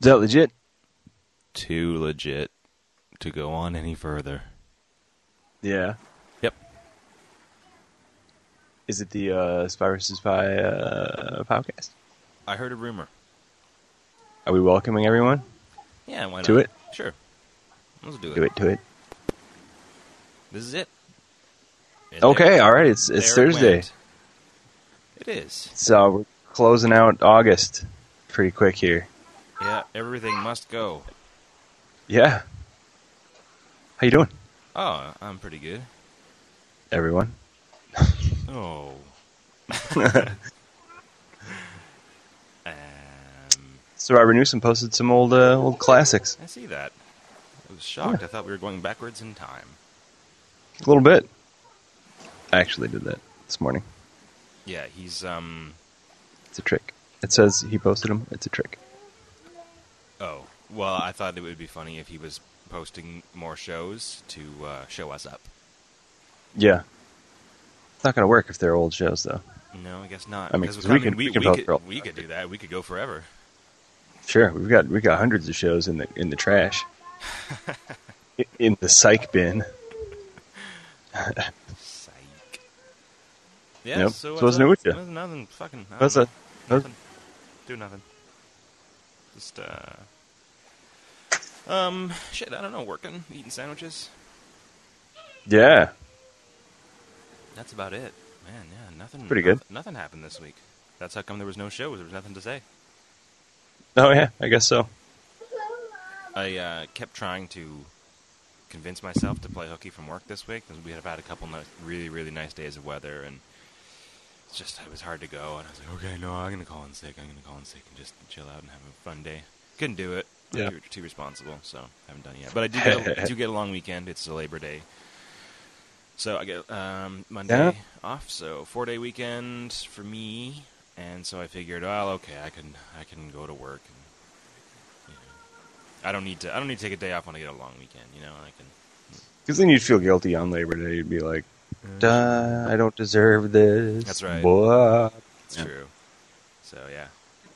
that legit? Too legit to go on any further. Yeah. Yep. Is it the Spy vs. Spy podcast? I heard a rumor. Are we welcoming everyone Yeah, why not? to it? Sure. Let's do it. Do it. This is it. And Okay, all right. It's there Thursday. went. It is. So we're closing out August pretty quick here. Yeah, everything must go. Yeah. How you doing, Oh, I'm pretty good. everyone? Oh. Survivor Newsom posted some old classics. I see that. I was shocked. I thought we were going backwards in time. A little bit. I actually did that this morning. Yeah, he's, It's a trick. It says he posted them. It's a trick. Oh, well, I thought it would be funny if he was posting more shows to show us up. Yeah. It's not going to work if they're old shows, though. No, I guess not. I mean, Because we can post for all- we could do that. We could go forever. Sure, we got hundreds of shows in the trash, in the psych bin. Psych. Yeah, Yep. so So what's new with you? Nothing. Fucking. I What's don't that? know. Nothing. Do nothing. Just shit. I don't know. Working, eating sandwiches. Yeah, That's about it, man. Yeah, nothing. Pretty good. Nothing happened this week. That's how come there was no shows. There was nothing to say. oh yeah, I guess so. I kept trying to convince myself to play hooky from work this week because we have had a couple really, really nice days of weather, and it's just it was hard to go. And I was like, okay, no, I'm gonna call in sick. I'm gonna call in sick and just chill out and have a fun day. Couldn't do it. Yeah. Too responsible, so haven't done it yet. But I do get a long weekend. It's a Labor Day, so I get Monday off. So 4-day weekend for me, and so I figured, well, okay, I can go to work. And, I don't need to take a day off when I get a long weekend. I can. Because then you'd feel guilty on Labor Day. You'd be like, duh, I don't deserve this. That's right. Boy. It's true. So yeah.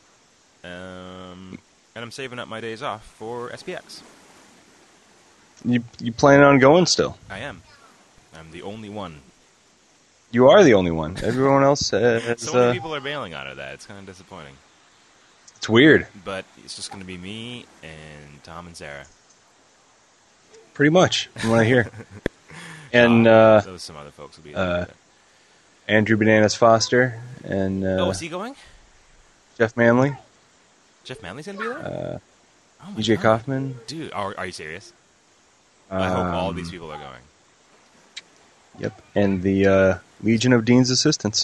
And I'm saving up my days off for SPX. You planning on going still? I am. I'm the only one. You are the only one. Everyone else has... So many people are bailing out of that. It's kind of disappointing. It's weird. But it's just going to be me and Tom and Sarah. Pretty much, from what I hear. And those some other folks will be. Andrew Bananas Foster and is he going? Jeff Manley, Jeff Manley's going to be there? Oh my EJ God. Kaufman. Dude, are you serious? I hope all these people are going. Yep, and the Legion of Dean's Assistants.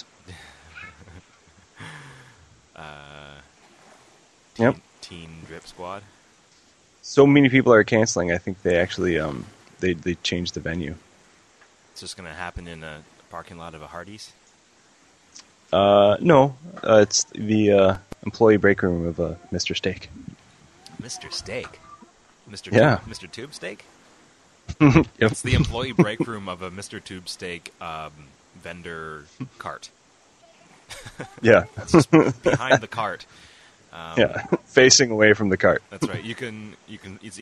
Yep. Teen Drip Squad. So many people are canceling. I think they actually they changed the venue. It's just going to happen in a parking lot of a Hardee's? No, it's the employee break room of Mr. Steak. Mr. Steak? Mr. Yeah. Mr. Tube Steak? Yep. It's the employee break room of a Mr. Tube Steak vendor cart. Yeah. It's just behind the cart. Yeah, facing away from the cart. That's right. You can. It's,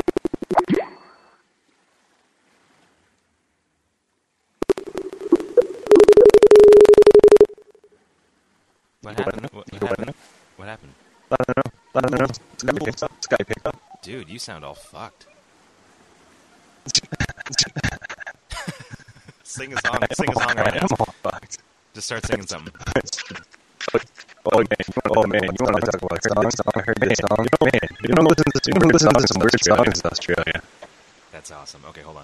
What happened? What happened? What happened? I don't know. Skype picked up. Dude, you sound all fucked. Sing a song. Sing a song right now. I'm all fucked. Just start singing something. Oh man, you want to talk about songs? I heard this song. Man, you don't listen to some weird songs in Australia. That's awesome. Okay, hold on.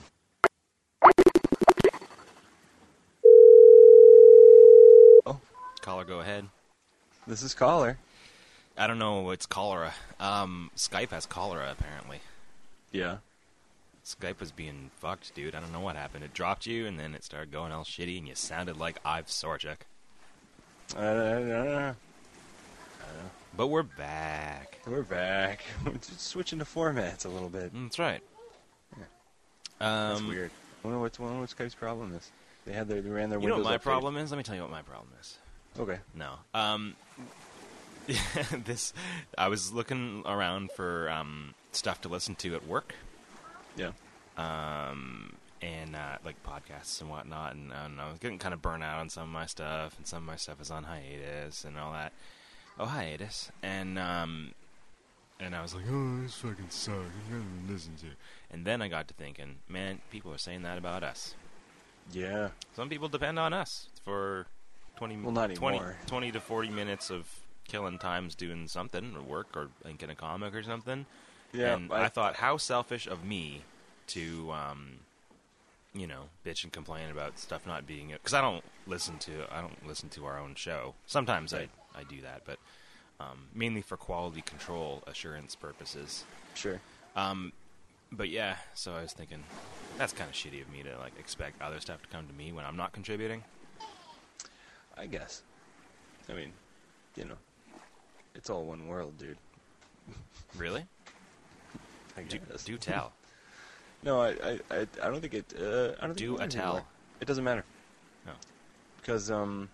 Oh, Caller, go ahead. this is Caller. I don't know. It's cholera. Skype has cholera, apparently. Yeah. Skype was being fucked, dude. I don't know what happened. It dropped you, and then it started going all shitty, and you sounded like Ive Sorchuk. I don't know. But we're back. We're back. We're just switching to formats a little bit. That's right. Yeah. That's weird. I wonder what Skype's problem is. They ran their You know Windows what my update. problem is? Let me tell you what my problem is. Okay. No. I was looking around for stuff to listen to at work. Yeah. And like podcasts and whatnot, and I was getting kind of burnt out on some of my stuff, and some of my stuff is on hiatus and all that. Oh, hiatus. And I was like, oh, this fucking sucks. I'm gonna listen to. And then I got to thinking, man, people are saying that about us. Yeah. Some people depend on us for 20 to 40 minutes of killing times doing something, or work, or linking a comic or something. Yeah. And I thought, how selfish of me to, bitch and complain about stuff not being it. Because I don't listen to our own show. Sometimes I do that, but mainly for quality control assurance purposes. Sure. But yeah, so I was thinking, that's kind of shitty of me to like expect other stuff to come to me when I'm not contributing. I guess. I mean, it's all one world, dude. Really? I guess. Do tell. No, I don't think it. I don't think it tell. Anymore. It doesn't matter. No. Because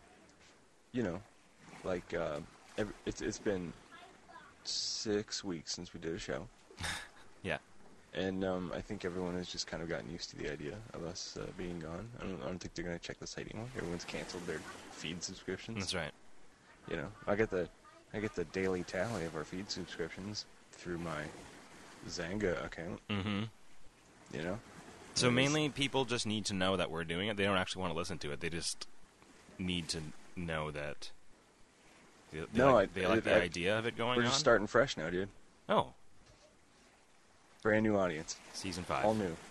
it's been 6 weeks since we did a show. Yeah. And I think everyone has just kind of gotten used to the idea of us being gone. I don't think they're going to check the site anymore. Everyone's canceled their feed subscriptions. That's right. I get the daily tally of our feed subscriptions through my Zanga account. Mm-hmm. So mainly people just need to know that we're doing it. They don't actually want to listen to it. They just need to know that they like the idea of it going on. We're just starting fresh now, dude. Oh. Brand new audience. Season 5. All new.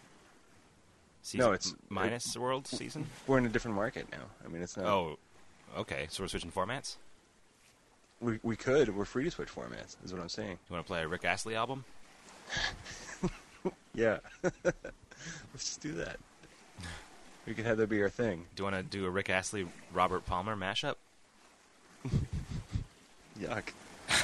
It's minus World season? We're in a different market now. I mean, it's not... Oh, okay. So we're switching formats? We could. We're free to switch formats, is what I'm saying. You want to play a Rick Astley album? Yeah. Let's just do that. We could have that be our thing. Do you want to do a Rick Astley, Robert Palmer mashup? Yuck.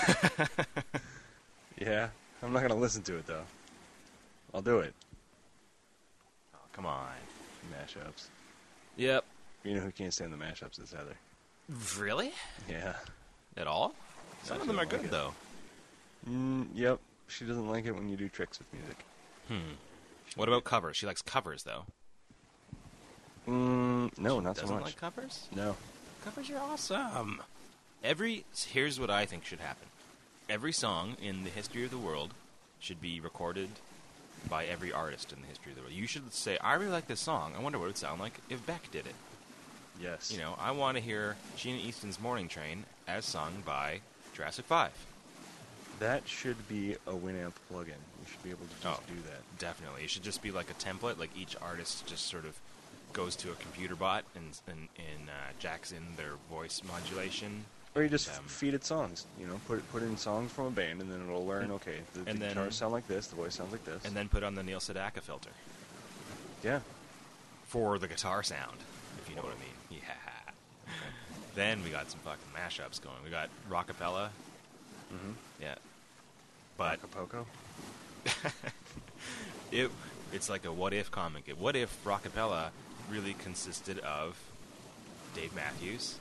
Yeah. I'm not going to listen to it, though. I'll do it. Oh, come on. Mashups. Yep. You know who can't stand the mashups is Heather. Really? Yeah. At all? Some of them are good, though. Yep. She doesn't like it when you do tricks with music. What about covers? She likes covers, though. No, not so much. Doesn't like covers? No. Covers are awesome. Here's what I think should happen. Every song in the history of the world should be recorded by every artist in the history of the world. You should say, I really like this song. I wonder what it would sound like if Beck did it. Yes. I want to hear Sheena Easton's Morning Train as sung by Jurassic 5. That should be a Winamp plugin. You should be able to just do that. Definitely. It should just be like a template. Like each artist just sort of goes to a computer bot and jacks in their voice modulation. Or you just feed it songs. Put in songs from a band, and then it'll learn. Okay, the guitars sound like this, the voice sounds like this, and then put on the Neil Sedaka filter. Yeah. For the guitar sound, if you know what I mean. Yeah. Okay. Then we got some fucking mashups going. We got Rockapella. Mm-hmm. Yeah. But Acapulco. It's like a what if comic. What if Rockapella really consisted of Dave Matthews?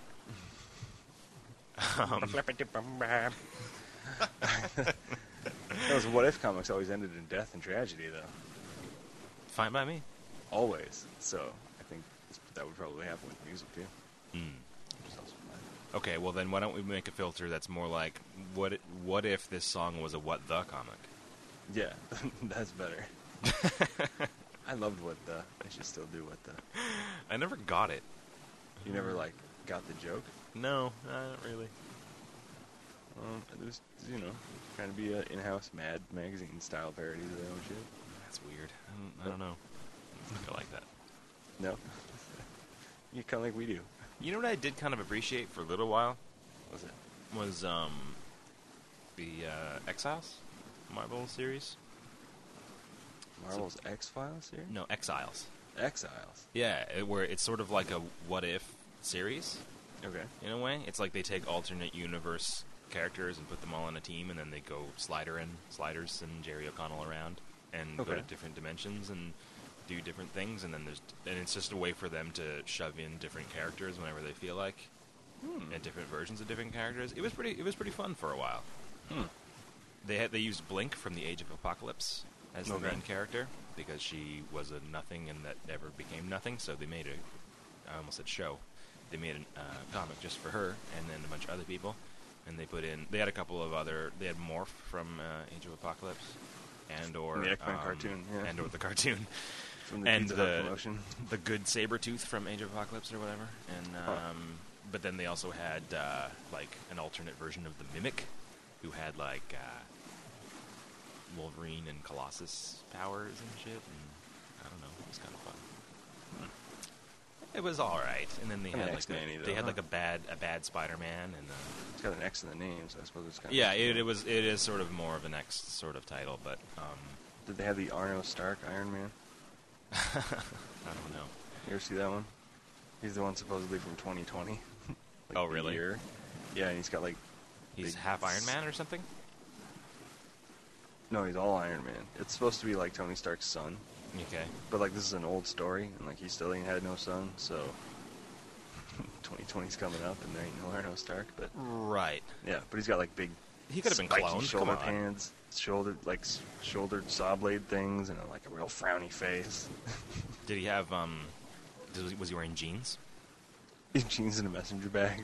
Those what if comics always ended in death and tragedy, though. Fine by me. Always. So I think that would probably happen with music too. Which is also fine. Okay, well then why don't we make a filter that's more like what if this song was a what the comic? Yeah, that's better. I loved What The. I should still do What The. I never got it. You never got the joke? No, not really. It was, trying to be an in-house Mad magazine style parody of their own shit. That's weird. I don't know. I think I like that. No. You kind of like we do. You know what I did kind of appreciate for a little while? What's it? Was the Exiles Marvel series. Marvel's X-Files series? No, Exiles. Exiles? Yeah, where it's sort of like a what-if series. Okay. In a way. It's like they take alternate universe characters and put them all on a team, and then they go Sliders and Jerry O'Connell around, and go to different dimensions and do different things, and then it's just a way for them to shove in different characters whenever they feel like. and different versions of different characters. It was pretty fun for a while. Hmm. They used Blink from the Age of Apocalypse as the Okay. main character because she was a nothing and that never became nothing. So they made I almost said show. They made a comic just for her and then a bunch of other people. And they had a couple of other. They had Morph from Age of Apocalypse, or The X-Men cartoon, yeah. and or the cartoon, From the and Pizza Hut promotion. the good Sabretooth from Age of Apocalypse or whatever. And but then they also had like an alternate version of the Mimic, who had like Wolverine and Colossus powers and shit. And I don't know, it was kind of fun. It was all right. And then they had like X-Men-y, they had though, like a bad Spider-Man and. It's got an X in the name, so I suppose it's kind Yeah, of... it is sort of more of an X sort of title, but Did they have the Arno Stark Iron Man? I don't know. You ever see that one? He's the one supposedly from 2020. Like Oh, the really? year. Yeah, and he's got like... He's big half Iron Man or something? No, he's all Iron Man. It's supposed to be like Tony Stark's son. Okay. But like this is an old story, and like he still ain't had no son, so 2020's coming up, and there ain't no Arno Stark. But Right. yeah, but he's got like big, He could have been spiky cloned. Come shoulder on. pads, shouldered saw blade things, and like a real frowny face. Did he have was he wearing jeans? Jeans in a messenger bag,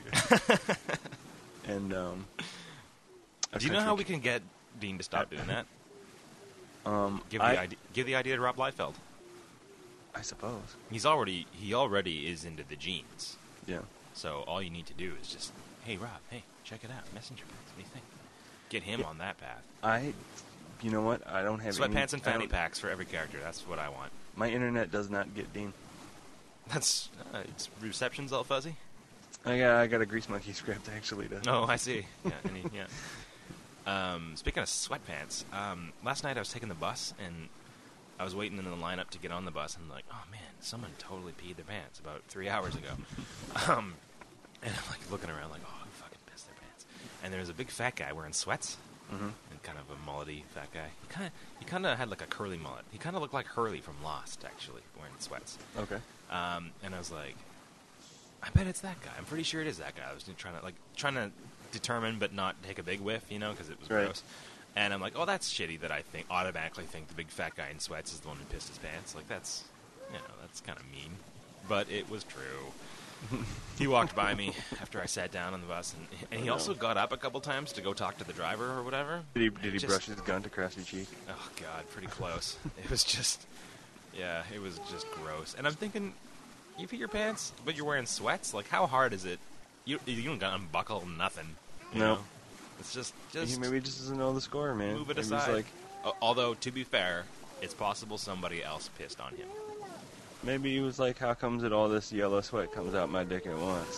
and Do you know how we can get Dean to stop doing that? Give the idea to Rob Liefeld. I suppose. He already is into the jeans. Yeah. So all you need to do is just, hey Rob, hey, check it out, messenger pants. What do you think? Get him on that path. You know what? I don't have Sweatpants and I fanny don't- packs for every character. That's what I want. My internet does not get Dean. That's it's reception's all fuzzy. I got a Grease Monkey script actually to. Oh, I see. Yeah, speaking of sweatpants, last night I was taking the bus and I was waiting in the lineup to get on the bus and like, oh man, someone totally peed their pants about 3 hours ago. And I'm like looking around like, oh, who fucking pissed their pants? And there was a big fat guy wearing sweats Mm-hmm. and kind of a mullety fat guy. He kind of had like a curly mullet. He kind of looked like Hurley from Lost actually, wearing sweats. Okay. And I was like, I bet it's that guy. I'm pretty sure it is that guy. I was trying to determine, but not take a big whiff, because it was Right. gross. And I'm like, oh, that's shitty that I automatically think the big fat guy in sweats is the one who pissed his pants. Like that's kind of mean, but it was true. He walked by me after I sat down on the bus, and he also got up a couple times to go talk to the driver or whatever. Did he brush his gun to cross your cheek? Oh God, pretty close. It was just, it was just gross. And I'm thinking, you pee your pants, but you're wearing sweats. Like, how hard is it? You don't gotta unbuckle nothing. You No. know? It's just He maybe just doesn't know the score, man. move it Maybe he's aside. like, Although, to be fair, it's possible somebody else pissed on him. maybe he was like, how comes it all this yellow sweat comes out my dick at once?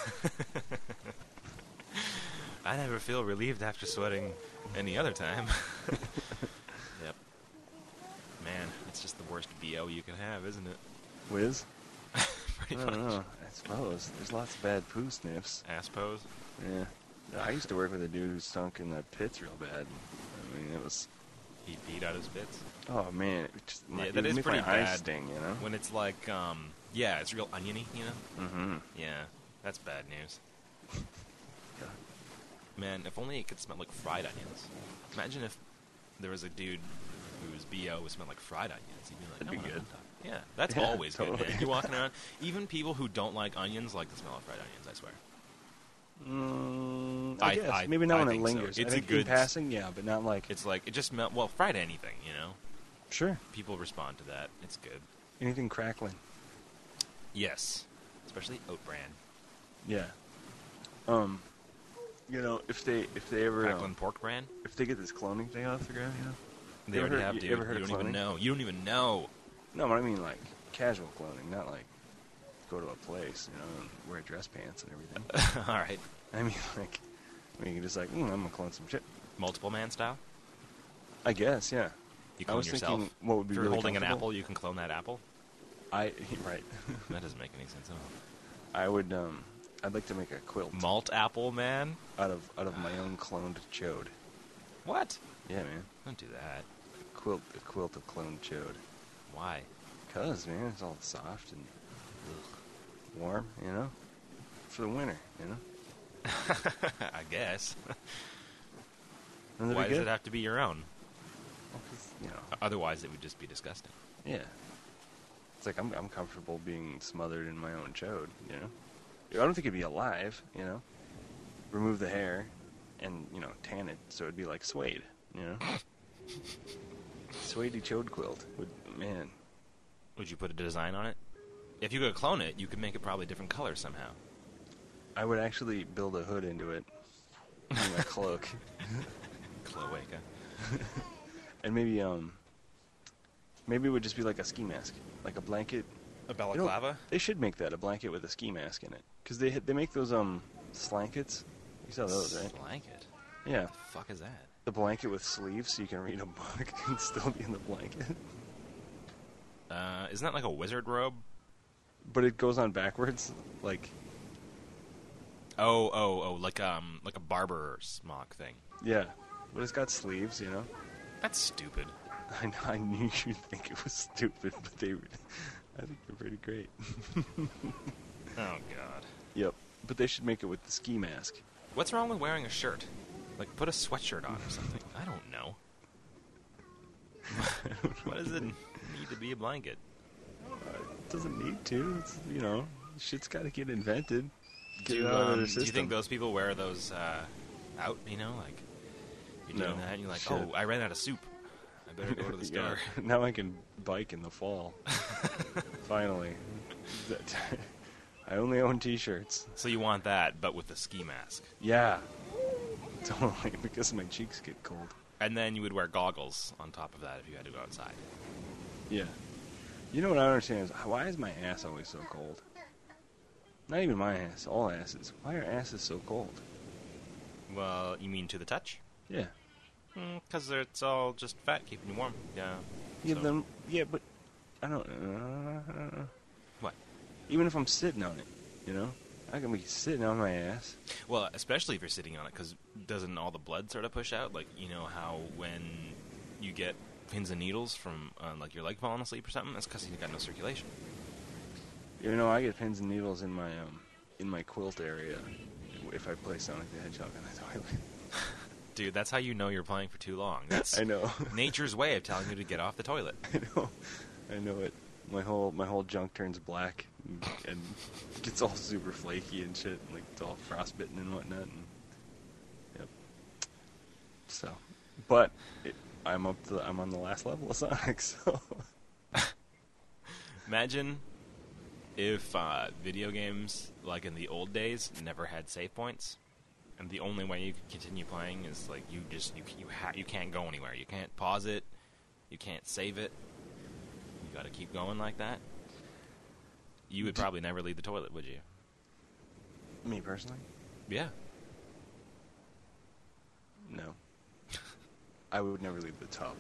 I never feel relieved after sweating any other time. Yep. Man, it's just the worst BO you can have, isn't it? Whiz? Pretty I don't much. know. I suppose. There's lots of bad poo sniffs. Ass pose. Yeah. I used to work with a dude who stunk in the pits real bad. I mean, it was... He peed out his bits. Oh, man. It just, Yeah, it that would is make pretty my eyes bad. sting, you know? When it's like, it's real oniony, Mm-hmm. Yeah, that's bad news. Yeah. Man, if only it could smell like fried onions. Imagine if there was a dude whose BO would smell like fried onions. He'd be like, That'd be "I want a good." hot dog." Yeah, that's Yeah, always good, totally. man. You're walking around. Even people who don't like onions like the smell of fried onions, I swear. I guess. I- Maybe not I when it think so. lingers. It's I a think good- in passing, yeah, but not like... It's like, it just smells, well, fried anything, Sure. People respond to that. It's good. Anything crackling. Yes. Especially oat bran. Yeah. If they ever... Crackling pork bran? if they get this cloning thing off the ground, They You ever already heard- have, you dude. ever heard You of don't even cloning? know. You don't even know. No, but I mean like casual cloning, not like go to a place, and wear dress pants and everything. All right. I mean, you can just like, I'm gonna clone some shit. Multiple man style? I guess, yeah. You I clone was yourself. thinking what would be If you're really holding an comfortable. apple, you can clone that apple. Right. That doesn't make any sense at all. I would. I'd like to make a quilt Malt apple, man? out of my own cloned chode. What? Yeah, man. Don't do that. A quilt of cloned chode. Why? 'Cause man, it's all soft and warm, for the winter, you know? I guess. Wouldn't that Why be does good? it have to be your own? Well, 'cause, you know, Otherwise, it would just be disgusting. yeah. It's like I'm comfortable being smothered in my own chode, you know? I don't think it'd be alive, you know? Remove the hair and, you know, tan it so it'd be like suede, you know? Suede chode quilt. Man. Would you put a design on it? If you could clone it, you could make it probably different colors somehow. I would actually build a hood into it. In my cloak. Cloaca. And maybe it would just be like a ski mask. Like a blanket. A You know, balaclava? they should make that, a blanket with a ski mask in it. Because they make those, slankets. You saw those, right? Blanket? Yeah. What the fuck is that? The blanket with sleeves so you can read a book and still be in the blanket. Isn't that like a wizard robe? But it goes on backwards, like, Oh, like a barber smock thing. yeah. But it's got sleeves, you know? That's stupid. I knew you'd think it was stupid, but I think they're pretty great. Oh god. Yep. But they should make it with the ski mask. What's wrong with wearing a shirt? Like, put a sweatshirt on or something. I don't know. What does it need to be a blanket? It doesn't need to. It's, you know, shit's got to get invented. Get Do it out of their you system. think those people wear those out, you know? Like, you're doing No. that and you're like, Shit. oh, I ran out of soup. I better go to the store. Yeah. Now I can bike in the fall. Finally. I only own t-shirts. So you want that, but with the ski mask. Yeah. Totally, because my cheeks get cold. And then you would wear goggles on top of that if you had to go outside. Yeah. You know what I don't understand is, why is my ass always so cold? Not even my ass, all asses. Why are asses so cold? Well, you mean to the touch? Yeah. Because it's all just fat keeping you warm. Yeah. So- Yeah, but I don't What? Even if I'm sitting on it, you know? I can be sitting on my ass. Well, especially if you're sitting on it, because doesn't all the blood sort of push out? Like, you know how when you get pins and needles from, like, your leg falling asleep or something? That's because you got no circulation. You know, I get pins and needles in my quilt area if I play Sonic the Hedgehog on the toilet. Dude, that's how you know you're playing for too long. That's I know. nature's way of telling you to get off the toilet. I know it. My whole junk turns black and gets all super flaky and shit. Like it's all frostbitten and whatnot. And, yep. So, but I'm on the last level of Sonic. So Imagine if video games, like in the old days, never had save points, and the only way you could continue playing is like you can't go anywhere. You can't pause it. You can't save it. You got to keep going like that. You would probably never leave the toilet, would you? me personally, Yeah. no. I would never leave the tub.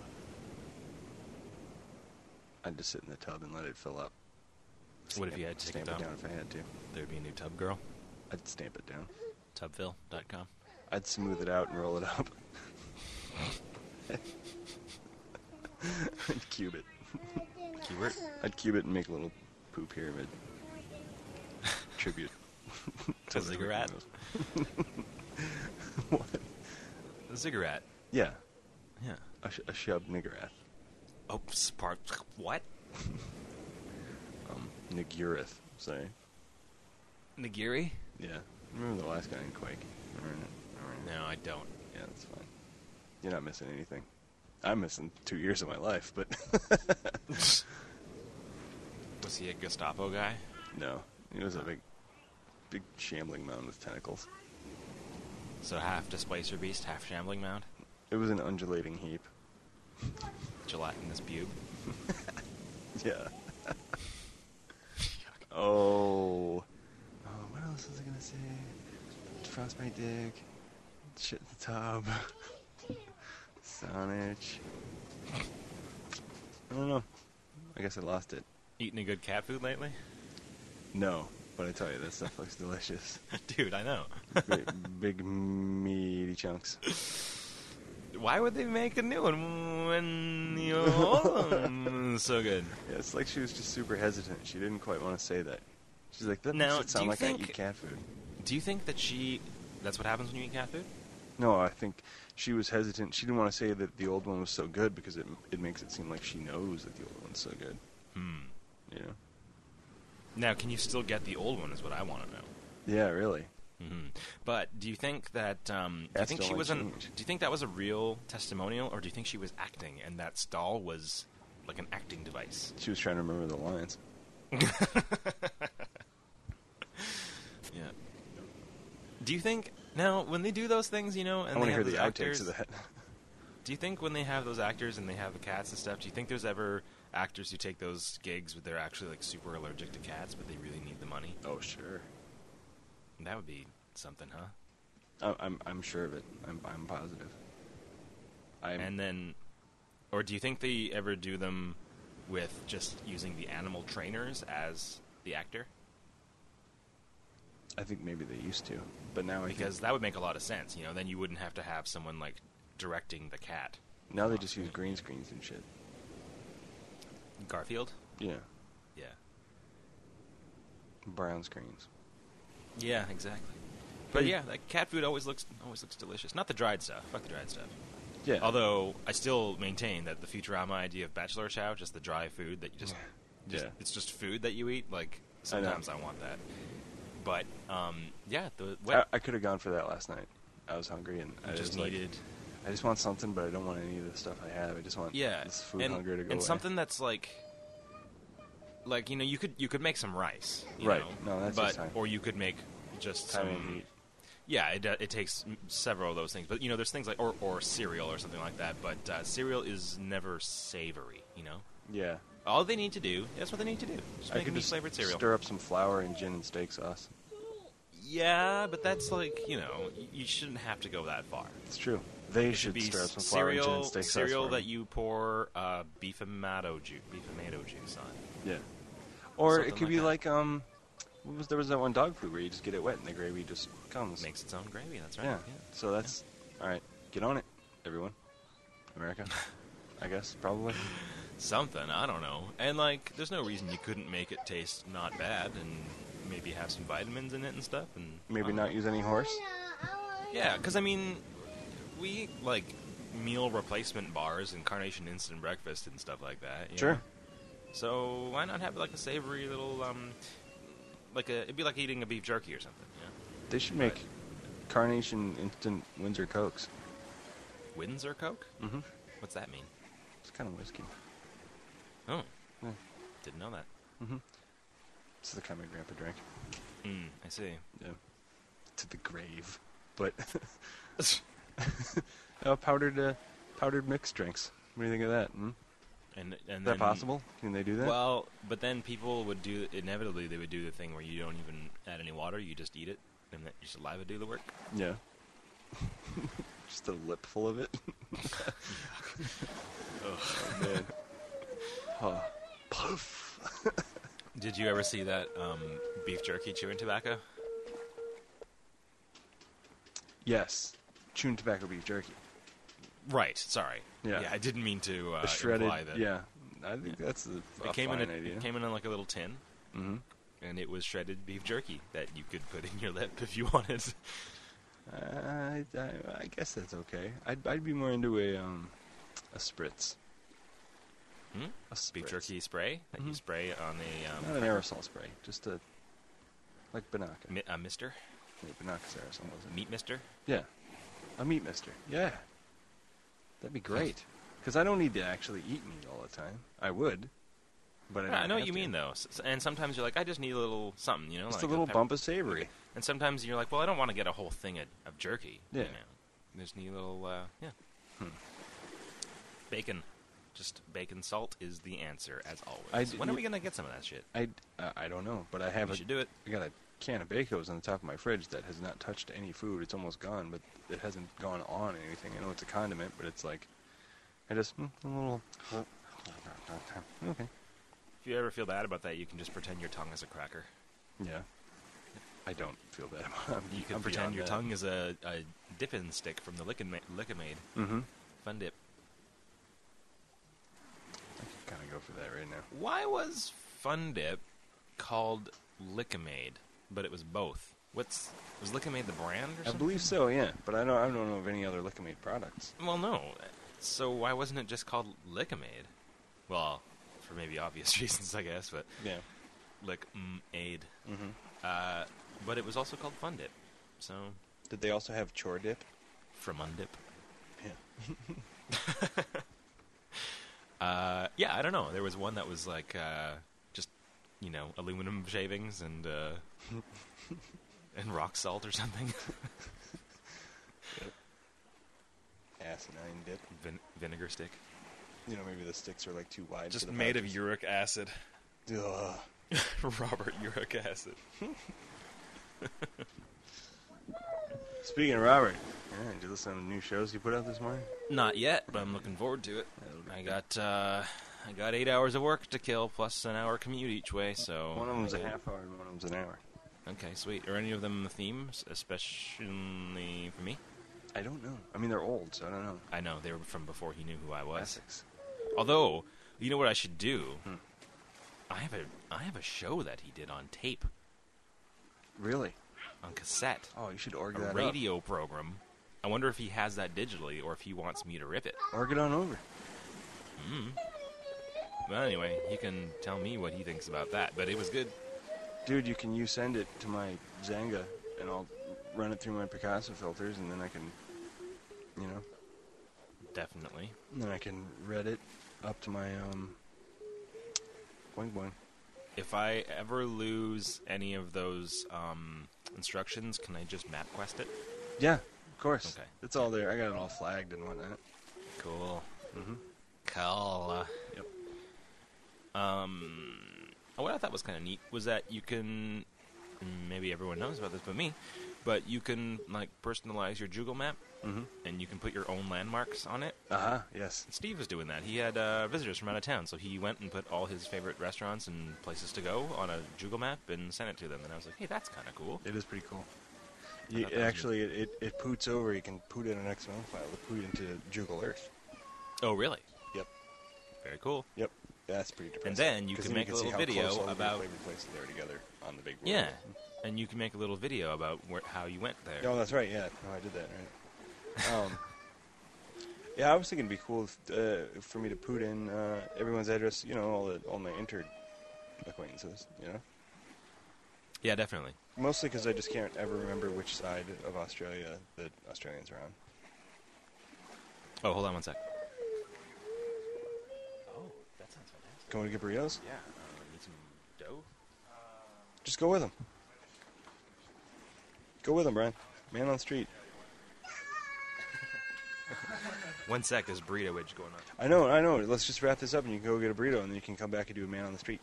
I'd just sit in the tub and let it fill up. What if you had to take stamp it down? down if I had to? There'd be a new tub girl. I'd stamp it down. Tubville.com. I'd smooth it out and roll it up. I'd cube it. Keyword? I'd cube it and make a little poo pyramid. Tribute. To Ziggurat? What? A ziggurat. Yeah, Yeah. a shub niggurath. Oh, part. What? Nigurith, say. Nigiri? Yeah. Remember the last guy in Quake? Remember it? No, I don't. Yeah, that's fine. You're not missing anything. I'm missing 2 years of my life, but Was he a Gestapo guy? no. He was a big shambling mound with tentacles. So half Displacer Beast, half Shambling Mound? It was an undulating heap. Gelatinous bube? Yeah. Oh, what else was I gonna say? Frostbite Dick, shit in the tub, Sonic. I don't know. I guess I lost it. Eating a good cat food lately? No, but I tell you, that stuff looks delicious. Dude, I know. Big meaty chunks. Why would they make a new one when the old one is so good? Yeah, it's like she was just super hesitant. She didn't quite want to say that. She's like, that Now, makes it do you sound like I think- eat cat food. Do you think that that's what happens when you eat cat food? No, I think she was hesitant. She didn't want to say that the old one was so good because it makes it seem like she knows that the old one's so good. You know? Now, can you still get the old one? Is what I want to know. Yeah, really. But do you think that? Do you think she was do you think that was a real testimonial, or do you think she was acting and that stall was like an acting device? She was trying to remember the lines. Yeah. Do you think now when they do those things, and I want they to have hear those the actors? outtakes of that. Do you think when they have those actors and they have the cats and stuff, do you think there's ever actors who take those gigs where they're actually like super allergic to cats, but they really need the money? Oh, sure. That would be something, huh? I'm sure of it. I'm positive. And then, or do you think they ever do them with just using the animal trainers as the actor? I think maybe they used to, but now because that would make a lot of sense. Then you wouldn't have to have someone like directing the cat. Now they just use green screens and shit. Garfield? Yeah. Yeah. Brown screens. Yeah, exactly. But yeah, like cat food always looks delicious. Not the dried stuff. Fuck the dried stuff. Yeah. Although I still maintain that the Futurama idea of bachelor chow, just the dry food that you just it's just food that you eat. Like sometimes I want that. But yeah, I could have gone for that last night. I was hungry and I just needed. I just want something, but I don't want any of the stuff I have. I just want this food hunger to go away. And something that's like you could make some rice, right? know, no, that's just time. Or you could make just time some meat. Yeah, it takes several of those things. But there's things like or cereal or something like that. But cereal is never savory. Yeah. All they need to do, that's what they need to do. Just make meat flavored cereal. Stir up some flour and gin and steak sauce. Yeah, but that's like you shouldn't have to go that far. It's true. They should stir up some flour and gin and steak sauce. Cereal that you pour beef tomato juice on. Yeah. Or Something it could be like there was that one dog food where you just get it wet and the gravy just comes. Makes its own gravy. That's right. Yeah. So that's all right. Get on it, everyone. America, I guess probably. Something, I don't know. And there's no reason you couldn't make it taste not bad and maybe have some vitamins in it and stuff, and maybe not use any horse. Yeah, because we eat meal replacement bars and Carnation Instant Breakfast and stuff like that. Sure. So why not have a savory little it'd be like eating a beef jerky or something. Yeah. They should make Carnation Instant Windsor Cokes. Windsor Coke? Mm-hmm. What's that mean? It's kind of whiskey. Oh. Yeah. Didn't know that. Mm-hmm. It's the kind my grandpa drank. I see. Yeah. To the grave. But powdered mixed drinks. What do you think of that? And is that possible? Can they do that? Well, but then people would inevitably they would do the thing where you don't even add any water, you just eat it, and let your saliva do the work. Yeah. Just a lip full of it. Oh, man. Oh. Poof. Did you ever see that beef jerky chewing tobacco? Yes. Chewing tobacco beef jerky. Right, sorry. Yeah. I didn't mean to shredded, imply that. Yeah. I think that's a fine idea. It came in a little tin, and it was shredded beef jerky that you could put in your lip if you wanted. I guess that's okay. I'd be more into a spritz. A spritz. Beef jerky spray that you spray on a... Not an aerosol spray, just like Banaka. A mister? Yeah, Banaka's aerosol, wasn't it? Meat mister? Yeah. A meat mister. Yeah. That'd be great. Because I don't need to actually eat meat all the time. I would, but I know what you mean, though. And sometimes you're like, I just need a little something, Just a little bump of savory. And sometimes you're like, well, I don't want to get a whole thing of jerky. Yeah. You just need a little, Bacon. Just bacon salt is the answer, as always. When are we going to get some of that shit? I don't know, but I have we should do it. I got a can of Bacos on the top of my fridge that has not touched any food. It's almost gone, but it hasn't gone on anything. I know it's a condiment, but it's like, I just, a little, okay. If you ever feel bad about that, you can just pretend your tongue is a cracker. Yeah. I don't feel bad about it. You can pretend your tongue is a dipping stick from the Lick-O-Maid. Mm-hmm. Fun dip. I could kind of go for that right now. Why was Fun Dip called Lick-O-Maid, but it was both Was Lickamade the brand or I something? believe so, yeah. But I don't know of any other Lickamade products. Well, no. So why wasn't it just called Lickamade? Well, for maybe obvious reasons, I guess, but Yeah. Lick-aid. Mm-hmm. But it was also called Fun Dip. So, Did they also have Chore Dip? from Undip. Yeah. Yeah, I don't know. There was one that was like just, aluminum shavings and and rock salt or something. Asinine dip. Vinegar stick. Maybe the sticks are like too wide. Just for the made of pouches. uric acid. Ugh. Robert Uric Acid. Speaking of Robert, did you listen to the new shows he put out this morning? Not yet, but I'm looking forward to it. I got 8 hours of work to kill plus an hour commute each way, so One of them's a half hour and one of them's an hour. Okay, sweet. Are any of them the themes, especially for me? I don't know. I mean, they're old, so I don't know. I know they were from before he knew who I was. Classics. Although, you know what I should do? Hmm. I have a show that he did on tape, Really? on cassette, Oh, you should org that a up. radio program. I wonder if he has that digitally or if he wants me to rip it. Org it on over. Well, anyway, he can tell me what he thinks about that. But it was good. Dude, you send it to my Zanga, and I'll run it through my Picasso filters, and then I can, Definitely. read it up to my, boing boing. If I ever lose any of those instructions, can I just MapQuest it? Yeah, of course. Okay. It's all there. I got it all flagged and whatnot. Cool. Mm-hmm. Cool. Yep. What I thought was kind of neat was that you can, maybe everyone knows about this but me, but you can like personalize your Google map, Mm-hmm. and you can put your own landmarks on it. Uh-huh, yes. Steve was doing that. He had visitors from out of town, so he went and put all his favorite restaurants and places to go on a Google map and sent it to them. And I was like, hey, that's kind of cool. It is pretty cool. I thought that was Actually, it poots over. You can put in an XML file to put into Google Earth. Oh, really? Yep. Very cool. Yep. That's pretty depressing. And then you 'Cause can make a see little how video close all the about- flavor places they are together on the big world. Yeah. And you can make a little video about how you went there. Oh, that's right. Yeah. No, I did that. Right. Yeah, I was thinking it'd be cool for me to put in everyone's address. All my intern acquaintances. Yeah, definitely. Mostly because I just can't ever remember which side of Australia that Australians are on. Oh, hold on one sec. Oh, that sounds fantastic. Going to get burritos? Yeah. Need some dough? Just go with them. Go with them, Brian. Man on the street. 1 sec, there's burrito wedge going on. I know. Let's just wrap this up and you can go get a burrito and then you can come back and do a man on the street.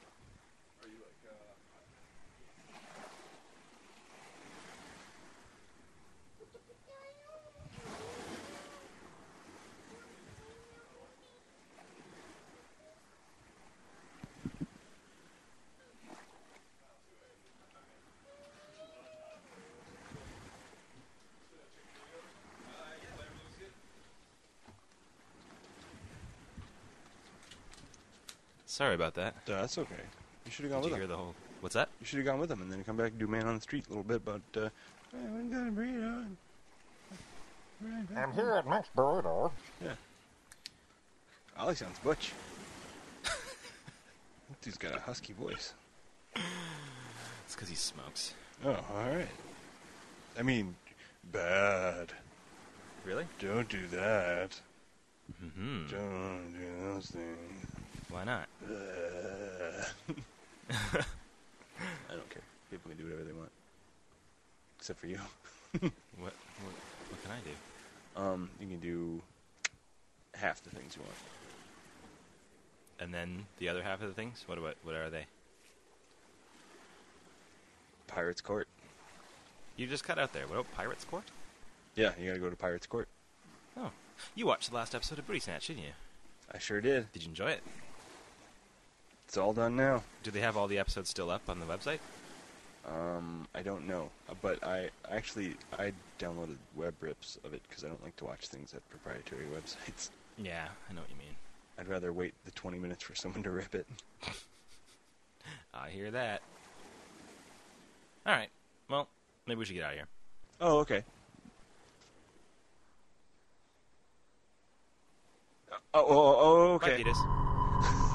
Sorry about that. That's okay. You should have gone Did with you hear them. the whole... What's that? You should have gone with them and then come back and do man on the street a little bit, but I haven't got a burrito. I'm here at Max Burrito. Yeah. Ollie sounds butch. That dude's got a husky voice. It's because he smokes. Oh, alright. I mean, bad. Really? Don't do that. Mm-hmm. Don't do those things. Why not? I don't care. People can do whatever they want. Except for you. What can I do? You can do half the things you want. And then the other half of the things? What are they? Pirates Court. You just cut out there. What about Pirates Court? Yeah, you gotta go to Pirates Court. Oh. You watched the last episode of Booty Snatch, didn't you? I sure did. Did you enjoy it? It's all done now. Do they have all the episodes still up on the website? I don't know, but I downloaded web rips of it because I don't like to watch things at proprietary websites. Yeah, I know what you mean. I'd rather wait the 20 minutes for someone to rip it. I hear that. All right. Well, Maybe we should get out of here. Oh, okay. Oh, okay. Bye, Titus.